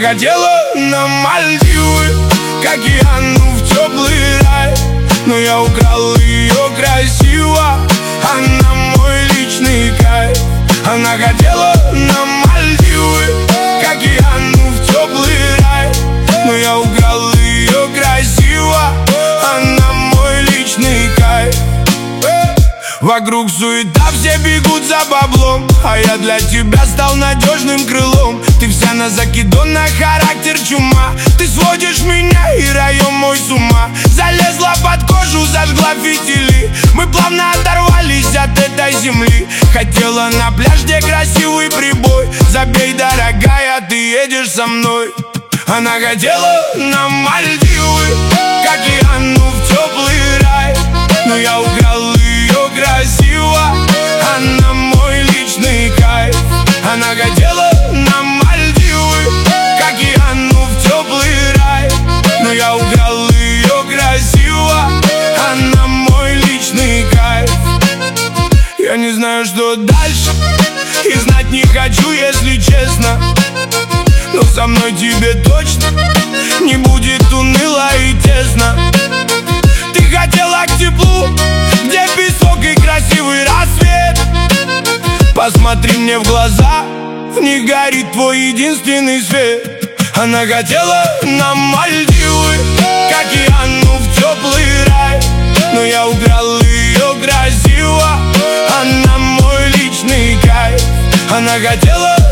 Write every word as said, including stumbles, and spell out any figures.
хотела на Мальдивы, к океану в теплый рай, но я украл ее красиво, она мой личный кайф. Она хотела на Мальдивы, к океану в теплый рай, но я украл ее красиво, она мой личный кайф. Вокруг суета, все бегут за баблом, а я для тебя стал надежным крылом. Ты вся на закидон, на характер чума, ты сводишь меня и район мой с ума. Залезла под кожу, зажгла фитили, мы плавно оторвались от этой земли. Хотела на пляж, где красивый прибой, забей, дорогая, ты едешь со мной. Она хотела на Мальдивы, к океану в теплый рай, но я украл ее красиво, она мой личный кайф. Она хотела на Мальдивы, к океану в теплый рай, но я украл ее красиво, она мой личный кайф. Я не знаю, что дальше, и знать не хочу, если честно, но со мной тебе точно не будет уныло и тесно. Ты хотела к теплу, где песок и красивый рассвет. Посмотри мне в глаза, в них горит твой единственный свет. Она хотела на Мальдивы, к океану в теплый рай, но я украл ее красиво, она мой личный кайф. Она хотела